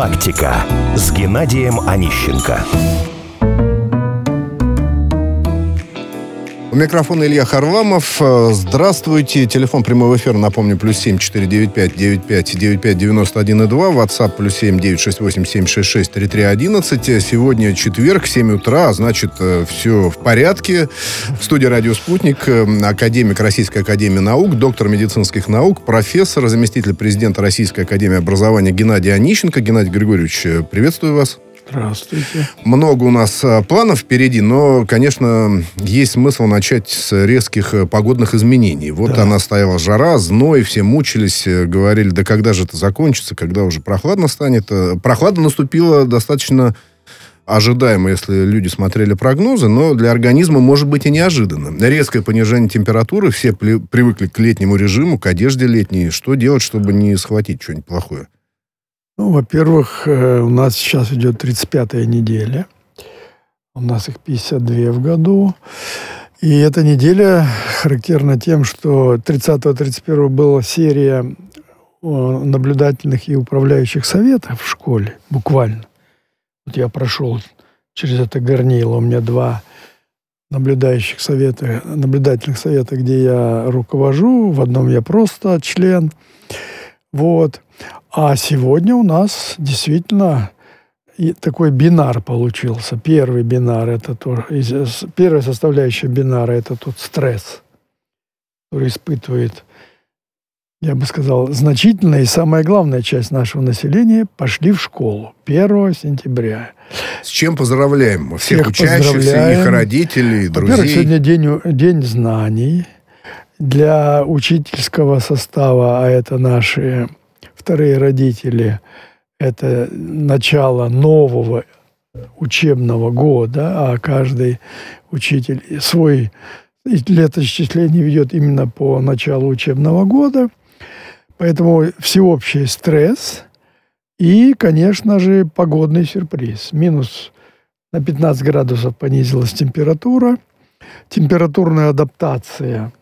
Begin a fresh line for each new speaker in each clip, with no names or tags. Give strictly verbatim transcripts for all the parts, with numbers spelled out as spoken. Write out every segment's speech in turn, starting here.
«Галактика» с Геннадием Онищенко.
У микрофона Илья Харламов. Здравствуйте. Телефон прямого эфира, напомню, плюс семь четыре девять пять девять пять девять пять девяносто один и два. WhatsApp плюс семь девять шесть восемь семь шесть шесть три три одиннадцать. Сегодня четверг, семь утра, а значит, все в порядке. В студии «Радио Спутник» академик Российской академии наук, доктор медицинских наук, профессор, заместитель президента Российской академии образования Геннадий Онищенко. Геннадий Григорьевич, приветствую вас.
Здравствуйте.
Много у нас планов впереди, но, конечно, есть смысл начать с резких погодных изменений. Вот да. Она стояла жара, зной, все мучились, говорили, да когда же это закончится, когда уже прохладно станет. Прохлада наступила достаточно ожидаемо, если люди смотрели прогнозы, но для организма может быть и неожиданно. Резкое понижение температуры, все при- привыкли к летнему режиму, к одежде летней. Что делать, чтобы не схватить что-нибудь плохое?
Ну, во-первых, у нас сейчас идет тридцать пятая неделя. У нас их пятьдесят две в году. И эта неделя характерна тем, что тридцатого тридцать первого была серия наблюдательных и управляющих советов в школе. Буквально. Вот я прошел через это горнило. У меня два наблюдающих совета, наблюдательных совета, где я руковожу. В одном я просто член. Вот. А сегодня у нас действительно и такой бинар получился. Первый бинар – это то, первая составляющая бинара – это тот стресс, который испытывает, я бы сказал, значительная и самая главная часть нашего населения пошли в школу первого сентября.
С чем поздравляем всех, всех учащихся,
поздравляем.
Их родителей, друзей.
Во-первых, сегодня день, день знаний для учительского состава, а это наши вторые родители, это начало нового учебного года, а каждый учитель свой летоисчисление ведет именно по началу учебного года. Поэтому всеобщий стресс и, конечно же, погодный сюрприз. Минус на пятнадцать градусов понизилась температура. Температурная адаптация,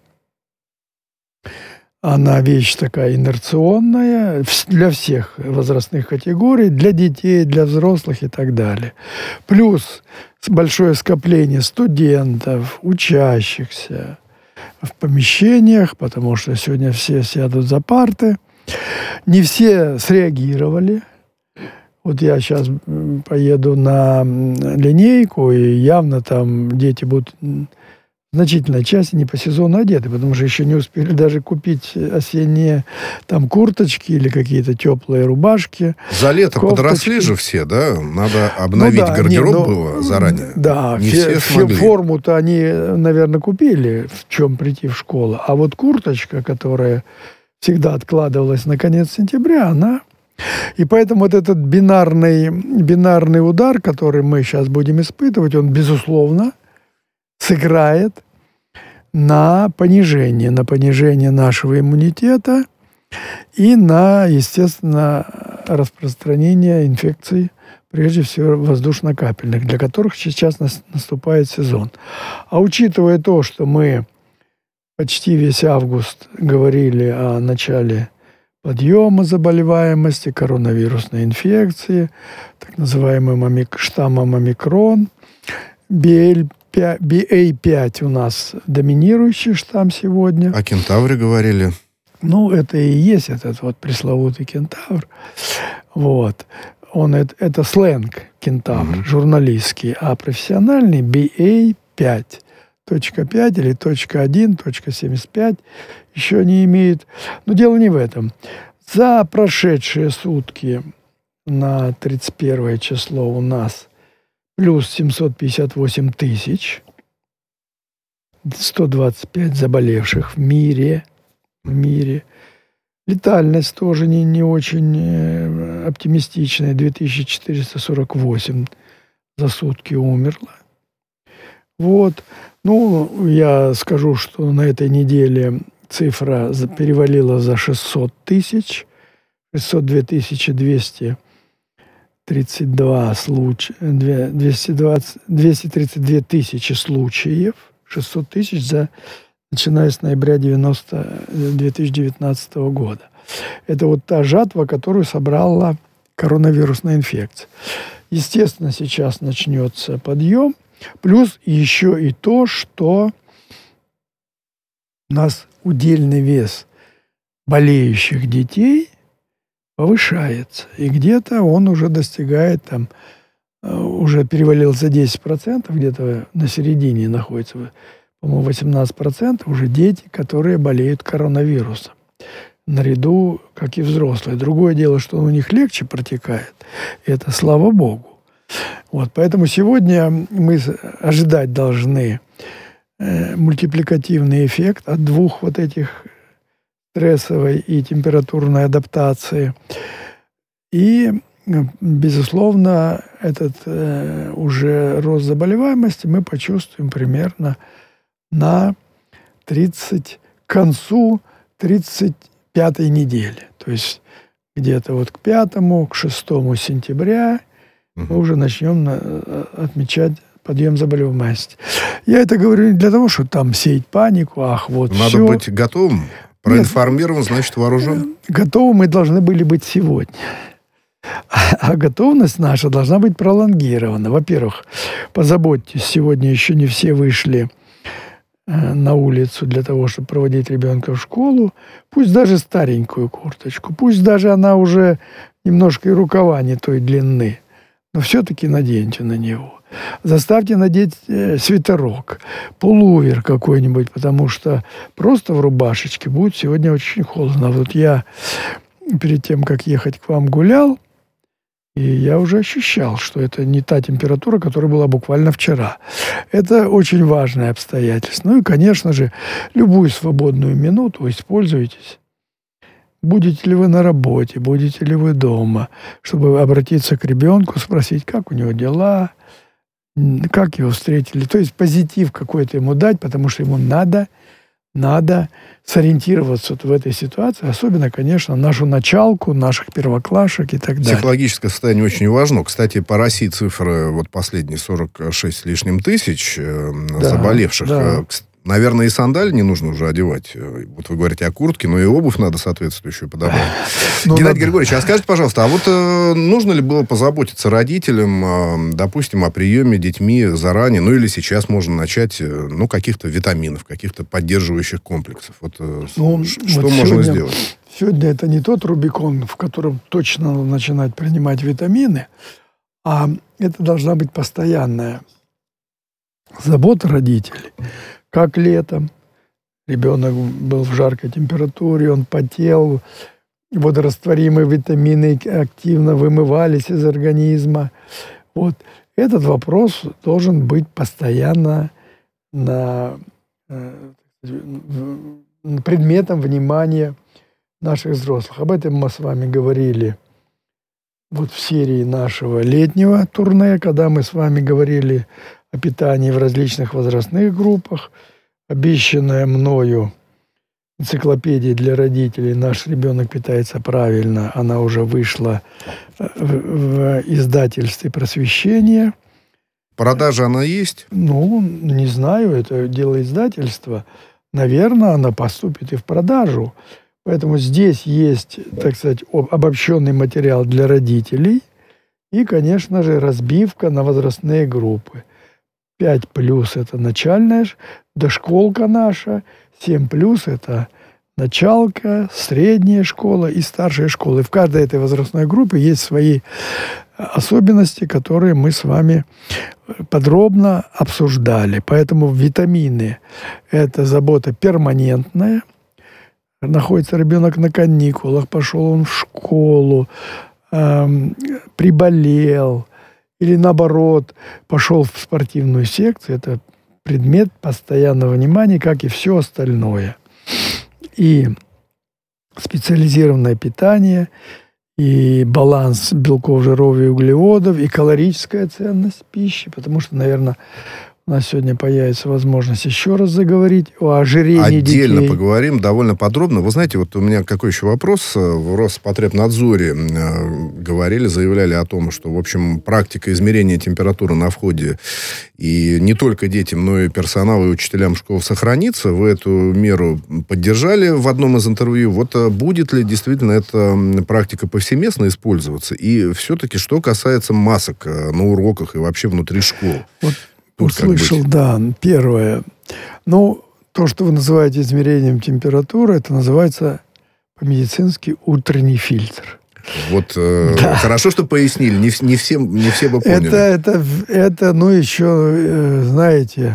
она вещь такая инерционная для всех возрастных категорий, для детей, для взрослых и так далее. Плюс большое скопление студентов, учащихся в помещениях, потому что сегодня все сядут за парты. Не все среагировали. Вот я сейчас поеду на линейку, и явно там дети будут... значительная часть не по сезону одеты, потому что еще не успели даже купить осенние там курточки или какие-то теплые рубашки.
За лето кофточки. Подросли же все, да? Надо обновить ну, да, гардероб не, ну, было заранее.
Да,
не
фе-
все смогли.
Форму-то они, наверное, купили, в чем прийти в школу. А вот курточка, которая всегда откладывалась на конец сентября, она... И поэтому вот этот бинарный, бинарный удар, который мы сейчас будем испытывать, он, безусловно, сыграет на понижение, на понижение нашего иммунитета и на, естественно, распространение инфекций, прежде всего воздушно-капельных, для которых сейчас наступает сезон. А учитывая то, что мы почти весь август говорили о начале подъема заболеваемости, коронавирусной инфекции, так называемым штаммом омикрон, би эл пять у нас доминирующий штамм сегодня.
О кентавре говорили.
Ну, это и есть этот вот пресловутый кентавр. Вот. Он, это, это сленг кентавр, mm-hmm. журналистский, а профессиональный би эй пять. Точка пять или точка один, точка семьдесят пять еще не имеет. Но дело не в этом. За прошедшие сутки на тридцать первое число у нас плюс семьсот пятьдесят восемь тысяч, сто двадцать пять заболевших в мире. В мире. Летальность тоже не, не очень оптимистичная. две тысячи четыреста сорок восемь за сутки умерло. Вот. Ну, я скажу, что на этой неделе цифра перевалила за шестьсот тысяч. шестьсот две тысячи двести тридцать два случая, двести двадцать, двести тридцать две тысячи случаев. шестьсот тысяч за, начиная с ноября две тысячи девятнадцатого года. Это вот та жатва, которую собрала коронавирусной инфекции. Естественно, сейчас начнется подъем. Плюс еще и то, что у нас удельный вес болеющих детей повышается. И где-то он уже достигает, там, уже перевалил за десять процентов, где-то на середине находится, по-моему, восемнадцать процентов уже дети, которые болеют коронавирусом. Наряду, как и взрослые. Другое дело, что он у них легче протекает. И это слава Богу. Вот, поэтому сегодня мы ожидать должны э, мультипликативный эффект от двух вот этих стрессовой и температурной адаптации. И, безусловно, этот э, уже рост заболеваемости мы почувствуем примерно на тридцать, к концу тридцать пятой недели. То есть где-то вот к пятому, к шестому сентября мы уже начнем отмечать подъем заболеваемости. Я это говорю не для того, чтобы там сеять панику, ах, вот
Надо
все.
быть готовым, проинформирован, значит вооружен.
Готовы мы должны были быть сегодня. А готовность наша должна быть пролонгирована. Во-первых, позаботьтесь, сегодня еще не все вышли на улицу для того, чтобы проводить ребенка в школу. Пусть даже старенькую курточку, пусть даже она уже немножко и рукава не той длины, но все-таки наденьте на него. Заставьте надеть э, свитерок, пуловер какой-нибудь, потому что просто в рубашечке будет сегодня очень холодно. Вот я перед тем, как ехать к вам, гулял, и я уже ощущал, что это не та температура, которая была буквально вчера. Это очень важное обстоятельство. Ну и, конечно же, любую свободную минуту используйтесь. Будете ли вы на работе, будете ли вы дома, чтобы обратиться к ребенку, спросить, как у него дела, как его встретили. То есть позитив какой-то ему дать, потому что ему надо, надо сориентироваться в этой ситуации, особенно, конечно, нашу началку, наших первоклашек и так далее.
Психологическое состояние очень важно. Кстати, по России цифры, вот последние сорок шесть с лишним тысяч э, да, заболевших.
Да.
Наверное, и сандали не нужно уже одевать. Вот вы говорите о куртке, но и обувь надо соответствующую подобрать. Ну, Геннадий надо... Григорьевич, а скажите, пожалуйста, а вот э, нужно ли было позаботиться родителям, э, допустим, о приеме детьми заранее, ну или сейчас можно начать, э, ну, каких-то витаминов, каких-то поддерживающих комплексов? Вот э, ну, ш- что вот можно сегодня, сделать?
Сегодня это не тот Рубикон, в котором точно надо начинать принимать витамины, а это должна быть постоянная забота родителей. Как летом ребенок был в жаркой температуре, он потел, водорастворимые витамины активно вымывались из организма. Вот. Этот вопрос должен быть постоянно на, предметом внимания наших взрослых. Об этом мы с вами говорили вот в серии нашего летнего турне, когда мы с вами говорили о питании в различных возрастных группах. Обещанная мною энциклопедия для родителей «Наш ребенок питается правильно», она уже вышла в, в издательстве «Просвещение».
Продажа она есть?
Ну, не знаю, это дело издательства. Наверное, она поступит и в продажу. Поэтому здесь есть, так сказать, обобщенный материал для родителей и, конечно же, разбивка на возрастные группы. пять плюс – это начальная дошколка наша, семь плюс – это началка, средняя школа и старшая школа. И в каждой этой возрастной группе есть свои особенности, которые мы с вами подробно обсуждали. Поэтому витамины – это забота перманентная. Находится ребенок на каникулах, пошел он в школу, эм, приболел, или наоборот, пошел в спортивную секцию, это предмет постоянного внимания, как и все остальное. И специализированное питание, и баланс белков, жиров и углеводов, и калорическая ценность пищи, потому что, наверное, У нас сегодня появится возможность еще раз заговорить о ожирении
Отдельно
детей.
поговорим довольно подробно. Вы знаете, вот у меня какой еще вопрос. В Роспотребнадзоре говорили, заявляли о том, что, в общем, практика измерения температуры на входе и не только детям, но и персоналу и учителям школ сохранится. Вы эту меру поддержали в одном из интервью. Вот будет ли действительно эта практика повсеместно использоваться? И все-таки, что касается масок на уроках и вообще внутри школ?
Вот услышал, да, первое. Ну, то, что вы называете измерением температуры, это называется по-медицински утренний фильтр.
Вот э, да. Хорошо, что пояснили. Не, не, все, не все бы поняли.
Это, это, это ну, еще, э, знаете,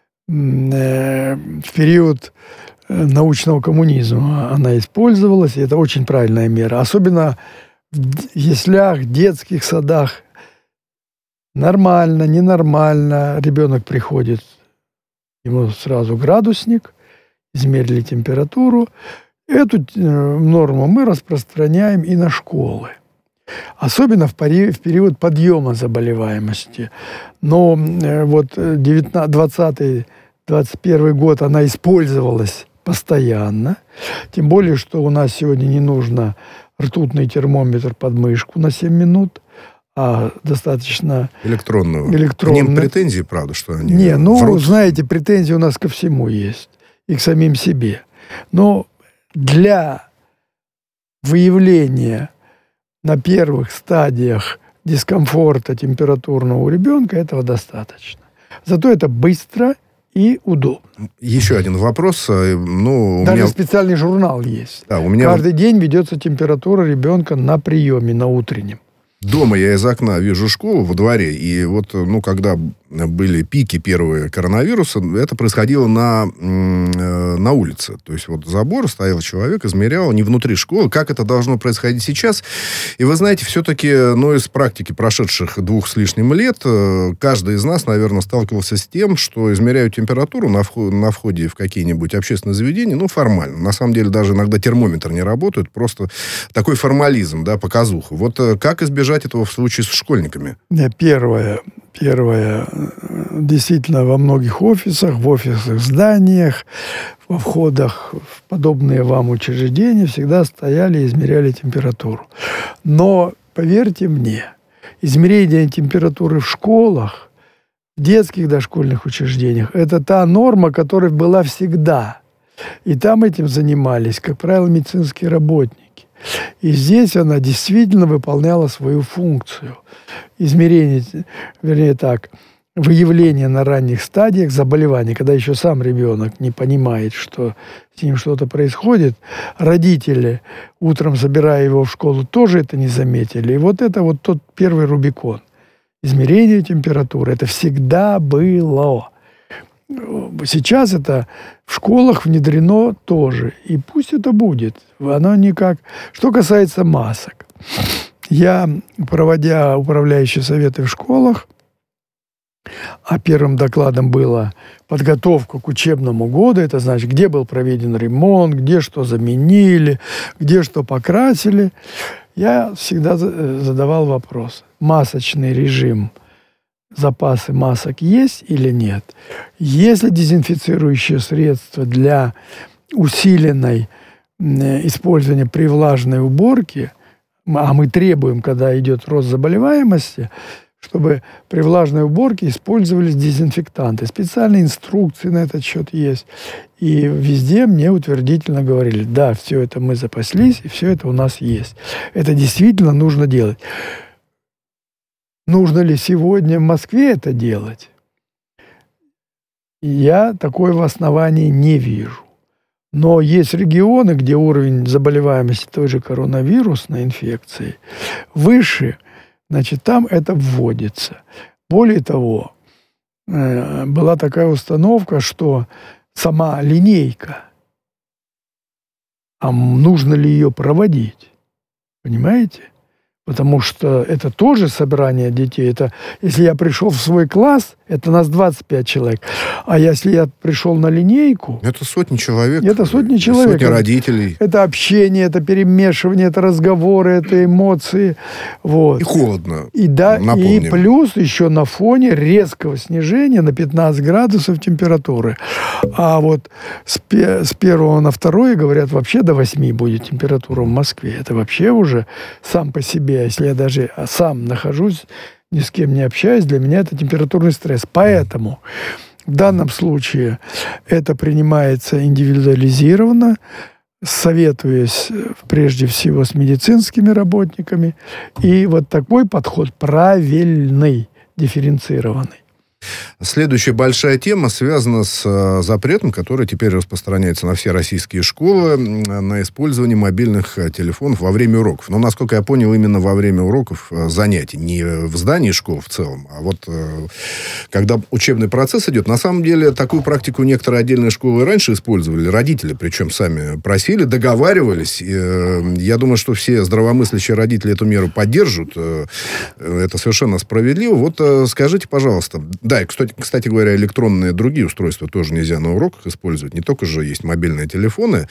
э, в период научного коммунизма она использовалась, и это очень правильная мера. Особенно в яслях, детских садах. Нормально, ненормально. Ребенок приходит, ему сразу градусник, измерили температуру. Эту норму мы распространяем и на школы. Особенно в период подъема заболеваемости. Но вот двадцатый двадцать первый год она использовалась постоянно. Тем более, что у нас сегодня не нужно ртутный термометр под мышку на семь минут, а достаточно
электронного.
электронного.
К ним претензии, правда, что они
Не, ну,
врут.
знаете, претензии у нас ко всему есть. И к самим себе. Но для выявления на первых стадиях дискомфорта температурного у ребенка этого достаточно. Зато это быстро и удобно.
Еще один вопрос. Ну, у
Даже
меня...
специальный журнал есть.
Да, у меня...
Каждый день ведется температура ребенка на приеме, на утреннем.
Дома я из окна вижу школу во дворе, и вот, ну, когда были пики первые коронавируса, это происходило на, на улице. То есть вот забор, стоял человек, измерял, не внутри школы. Как это должно происходить сейчас? И вы знаете, все-таки, ну, из практики прошедших двух с лишним лет, каждый из нас, наверное, сталкивался с тем, что измеряют температуру на, вход, на входе в какие-нибудь общественные заведения, ну, формально. На самом деле, даже иногда термометр не работает, просто такой формализм, да, показуха. Вот как избежать этого в случае с школьниками?
Первое, первое, действительно, во многих офисах, в офисах, зданиях, во входах в подобные вам учреждения всегда стояли и измеряли температуру. Но, поверьте мне, измерение температуры в школах, в детских дошкольных учреждениях, это та норма, которая была всегда. И там этим занимались, как правило, медицинские работники. И здесь она действительно выполняла свою функцию. Измерение, вернее так, выявление на ранних стадиях заболеваний, когда еще сам ребенок не понимает, что с ним что-то происходит. Родители, утром собирая его в школу, тоже это не заметили. И вот это вот тот первый Рубикон. Измерение температуры. Это всегда было. Сейчас это в школах внедрено тоже. И пусть это будет. Оно никак... Что касается масок. Я, проводя управляющие советы в школах, а первым докладом была подготовка к учебному году. Это значит, где был проведен ремонт, где что заменили, где что покрасили. Я всегда задавал вопрос. Масочный режим, запасы масок есть или нет? Есть ли дезинфицирующие средства для усиленной использования при влажной уборке? А мы требуем, когда идет рост заболеваемости, чтобы при влажной уборке использовались дезинфектанты. Специальные инструкции на этот счет есть. И везде мне утвердительно говорили, да, все это мы запаслись, и все это у нас есть. Это действительно нужно делать. Нужно ли сегодня в Москве это делать? Я такого основания не вижу. Но есть регионы, где уровень заболеваемости той же коронавирусной инфекцией выше, значит, там это вводится. Более того, была такая установка, что сама линейка, а нужно ли ее проводить? Понимаете? Потому что это тоже собрание детей. Это, если я пришел в свой класс, это нас двадцать пять человек. А если я пришел на линейку...
Это сотни человек.
Это сотни человек.
Сотни родителей.
Это общение, это перемешивание, это разговоры, это эмоции. Вот.
И холодно.
И, да,
напомним.
И плюс еще на фоне резкого снижения на пятнадцать градусов температуры. А вот с, пе- с первого на второе, говорят, вообще до восьми будет температура в Москве. Это вообще уже сам по себе. Если я даже сам нахожусь, ни с кем не общаюсь, для меня это температурный стресс. Поэтому в данном случае это принимается индивидуализированно, советуясь прежде всего с медицинскими работниками. И вот такой подход правильный, дифференцированный.
Следующая большая тема связана с э, запретом, который теперь распространяется на все российские школы, на использование мобильных э, телефонов во время уроков. Но, насколько я понял, именно во время уроков э, занятий. Не в здании школ в целом, а вот э, когда учебный процесс идет. На самом деле, такую практику некоторые отдельные школы раньше использовали. Родители, причем сами просили, договаривались. И, э, я думаю, что все здравомыслящие родители эту меру поддержат. Э, это совершенно справедливо. Вот э, скажите, пожалуйста... Да, и, кстати, кстати говоря, электронные другие устройства тоже нельзя на уроках использовать. Не только же есть мобильные телефоны.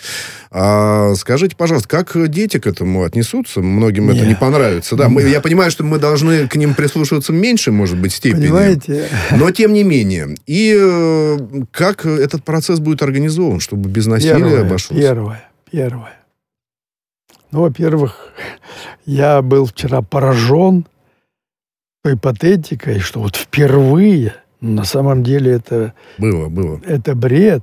А скажите, пожалуйста, как дети к этому отнесутся? Многим Нет. это не понравится. Да, мы, я понимаю, что мы должны к ним прислушиваться в меньшей, может быть, степени.
Понимаете?
Но тем не менее. И э, как этот процесс будет организован, чтобы без насилия
первое,
обошелся?
Первое, первое. Ну, во-первых, я был вчера поражен той патетикой, что вот впервые, на самом деле это...
Было, было.
Это бред.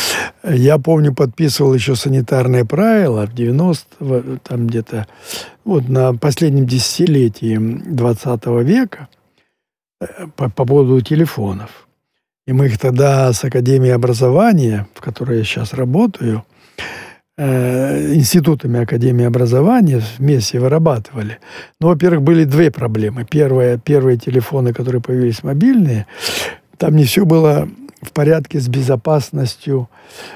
Я помню, подписывал еще санитарные правила в девяностом, там где-то, вот на последнем десятилетии двадцатого века по, по поводу телефонов. И мы их тогда с Академией образования, в которой я сейчас работаю, институтами Академии образования вместе вырабатывали. Ну, во-первых, были две проблемы. Первая, первые телефоны, которые появились мобильные, там не все было в порядке с безопасностью,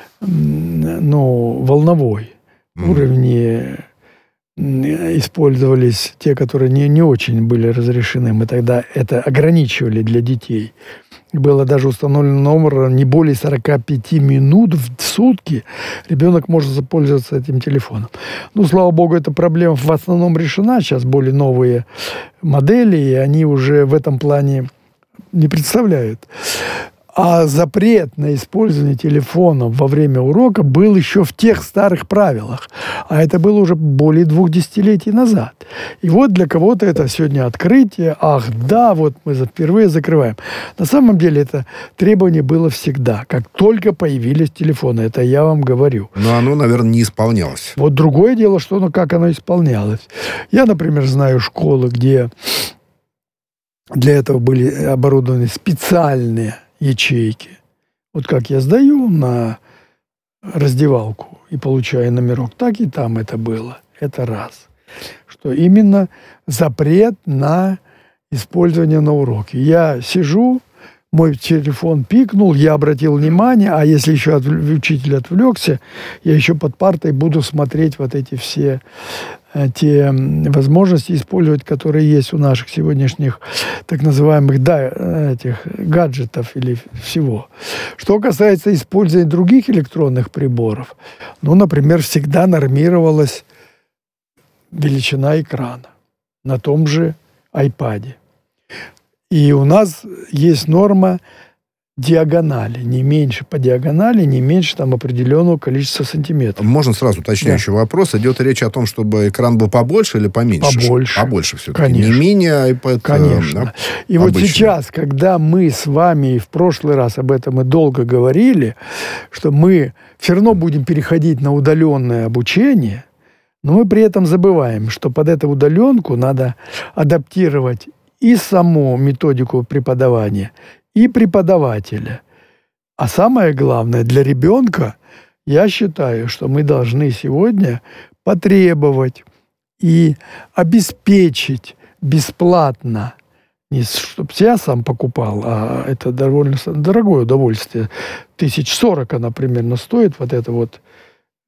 ну, волновой. Mm-hmm. Уровни использовались те, которые не, не очень были разрешены. Мы тогда это ограничивали для детей. Было даже установлен номер не более сорок пять минут в сутки ребенок может пользоваться этим телефоном. Ну, слава богу, эта проблема в основном решена. Сейчас более новые модели, и они уже в этом плане не представляют. А запрет на использование телефона во время урока был еще в тех старых правилах. А это было уже более двух десятилетий назад. И вот для кого-то это сегодня открытие. Ах, да, вот мы впервые закрываем. На самом деле это требование было всегда. Как только появились телефоны. Это я вам говорю.
Но оно, наверное, не исполнялось.
Вот другое дело, что, ну, как оно исполнялось. Я, например, знаю школы, где для этого были оборудованы специальные ячейки. Вот как я сдаю на раздевалку и получаю номерок, так и там это было. Это раз. Что именно запрет на использование на уроке. Я сижу, мой телефон пикнул, я обратил внимание, а если еще от, учитель отвлекся, я еще под партой буду смотреть вот эти все те возможности использовать, которые есть у наших сегодняшних так называемых да, этих гаджетов или всего. Что касается использования других электронных приборов, ну, например, всегда нормировалась величина экрана на том же айпаде. И у нас есть норма диагонали, не меньше по диагонали, не меньше там определенного количества сантиметров.
Можно сразу уточняющий да. вопрос. Идет речь о том, чтобы экран был побольше или поменьше?
Побольше.
Побольше все-таки.
Конечно.
Не менее iPad.
Конечно. Да, и обычный. Вот сейчас, когда мы с вами и в прошлый раз об этом мы долго говорили, что мы все равно будем переходить на удаленное обучение, но мы при этом забываем, что под эту удаленку надо адаптировать и саму методику преподавания, и преподавателя. А самое главное, для ребенка, я считаю, что мы должны сегодня потребовать и обеспечить бесплатно, не чтобы я сам покупал, а это довольно дорогое удовольствие. Тысяч сорок она примерно стоит, вот это вот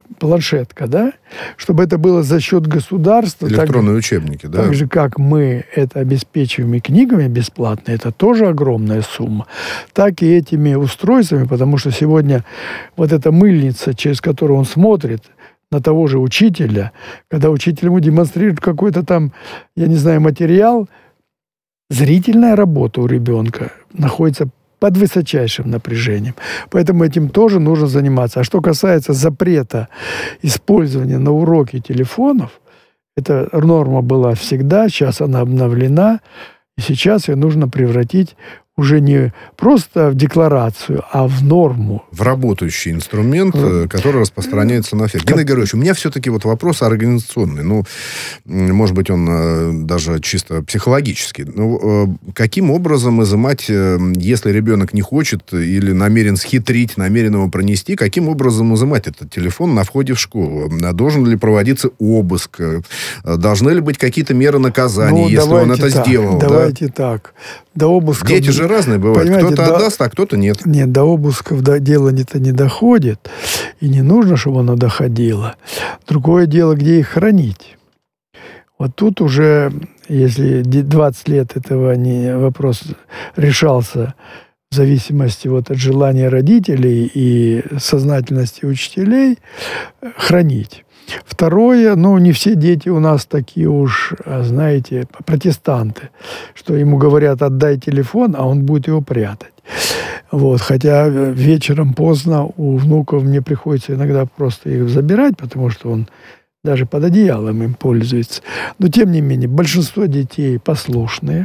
планшетка, да, чтобы это было за счет государства.
Электронные
так,
учебники, да.
Так же, как мы это обеспечиваем и книгами бесплатно, это тоже огромная сумма, так и этими устройствами, потому что сегодня вот эта мыльница, через которую он смотрит на того же учителя, когда учитель ему демонстрирует какой-то там, я не знаю, материал, зрительная работа у ребенка находится под высочайшим напряжением. Поэтому этим тоже нужно заниматься. А что касается запрета использования на уроке телефонов, эта норма была всегда, сейчас она обновлена, и сейчас ее нужно превратить уже не просто в декларацию, а в норму.
В работающий инструмент, который распространяется на всех. Геннадий Георгиевич, у меня все-таки вот вопрос организационный. Ну, может быть, он даже чисто психологический. Ну, каким образом изымать, если ребенок не хочет или намерен схитрить, намерен его пронести, каким образом изымать этот телефон на входе в школу? Должен ли проводиться обыск? Должны ли быть какие-то меры наказания, ну, если он это
так,
сделал?
Давайте
да?
так. До обыска...
Дети же разные бывают. Кто-то
до...
отдаст, а кто-то нет.
Нет, до обысков до... дело не-то не доходит. И не нужно, чтобы оно доходило. Другое дело, где их хранить. Вот тут уже, если двадцать лет этого не... вопрос решался в зависимости вот от желания родителей и сознательности учителей, хранить. Второе, ну, не все дети у нас такие уж, знаете, протестанты, что ему говорят, отдай телефон, а он будет его прятать. Вот. Хотя вечером поздно у внуков мне приходится иногда просто их забирать, потому что он даже под одеялом им пользуется. Но, тем не менее, большинство детей послушные,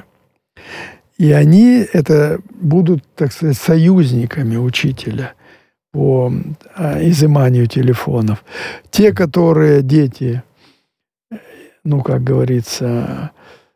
и они это будут, так сказать, союзниками учителя по изыманию телефонов. Те, которые дети, ну, как говорится,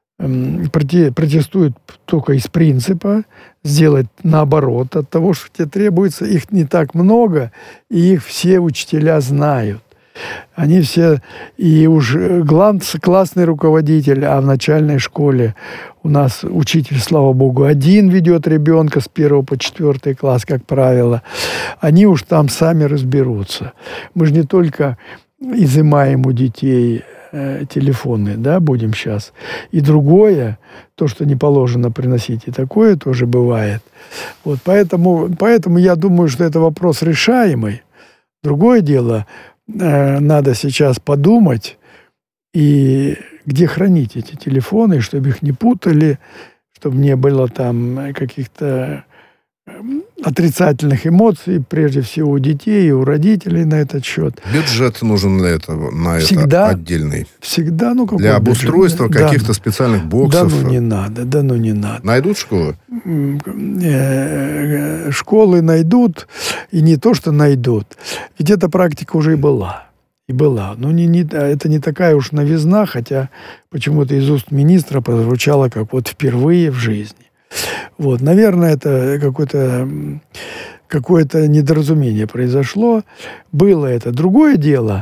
протестуют только из принципа, сделать наоборот от того, что тебе требуется, их не так много, и их все учителя знают. Они все, и уж классный руководитель, а в начальной школе у нас учитель, слава богу, один ведет ребенка с первого по четвертый класс, как правило. Они уж там сами разберутся. Мы же не только изымаем у детей э, телефоны, да, будем сейчас. И другое, то, что не положено приносить, и такое тоже бывает. Вот поэтому, поэтому я думаю, что это вопрос решаемый. Другое дело, надо сейчас подумать, и где хранить эти телефоны, чтобы их не путали, чтобы не было там каких-то отрицательных эмоций, прежде всего у детей и у родителей на этот счет.
Бюджет нужен для этого, на
всегда,
это отдельный?
Всегда, ну какой
для обустройства
бюджет?
каких-то
да,
специальных боксов?
Да ну не надо, да ну не надо.
Найдут школы?
Школы найдут, и не то, что найдут. Ведь эта практика уже и была. И была. Но не, не, это не такая уж новизна, хотя почему-то из уст министра прозвучало как вот впервые в жизни. Вот, наверное, это какое-то, какое-то недоразумение произошло. Было это. Другое дело,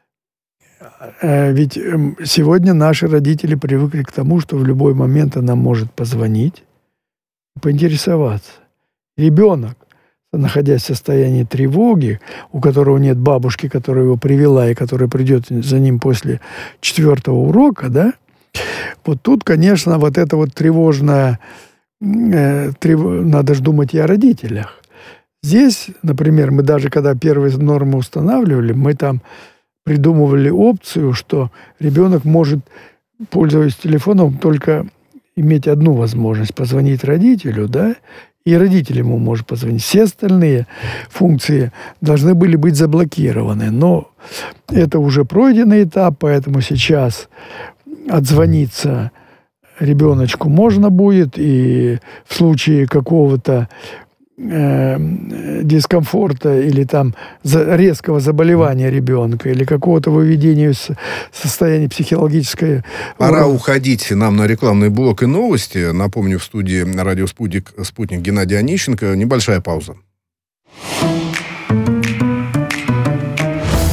ведь сегодня наши родители привыкли к тому, что в любой момент она может позвонить, поинтересоваться. Ребенок, находясь в состоянии тревоги, у которого нет бабушки, которая его привела и которая придет за ним после четвертого урока, да, вот тут, конечно, вот это вот тревожное, э, трев... надо же думать и о родителях. Здесь, например, мы даже когда первые нормы устанавливали, мы там придумывали опцию, что ребенок может, пользуясь телефоном, только иметь одну возможность – позвонить родителю, да, и родитель ему может позвонить. Все остальные функции должны были быть заблокированы. Но это уже пройденный этап, поэтому сейчас отзвониться ребеночку можно будет, и в случае какого-то э, дискомфорта или там за, резкого заболевания ребенка или какого-то выведения из состояния психологической...
Пора уходить нам на рекламный блок и новости. Напомню, в студии радио «Спутник», «Спутник» Геннадий Онищенко. Небольшая пауза.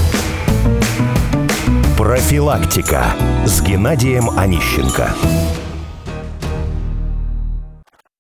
Профилактика с Геннадием Онищенко.